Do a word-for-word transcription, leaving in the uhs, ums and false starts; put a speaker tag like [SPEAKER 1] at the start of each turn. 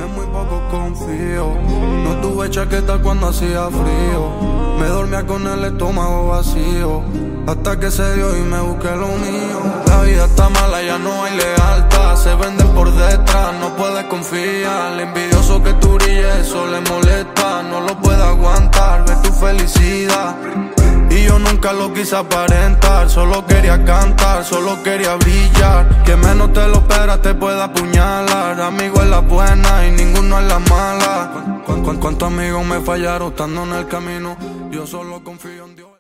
[SPEAKER 1] en muy poco confío. No tuve chaqueta cuando hacía frío. Me dormía con el estómago vacío, hasta que se dio y me busqué lo mío. La vida está mala, ya no hay lealtad. Se venden por detrás, no puedes confiar. El envidioso que tú brilles, eso le molesta. No lo puede aguantar, ver tu felicidad. Y yo nunca lo quise aparentar. Solo quería cantar, solo quería brillar. Que menos te lo esperas te puede apuñalar. Amigo es la buena y ninguno es la mala. ¿Cu cu ¿Cuántos amigos me fallaron estando en el camino? Yo solo confío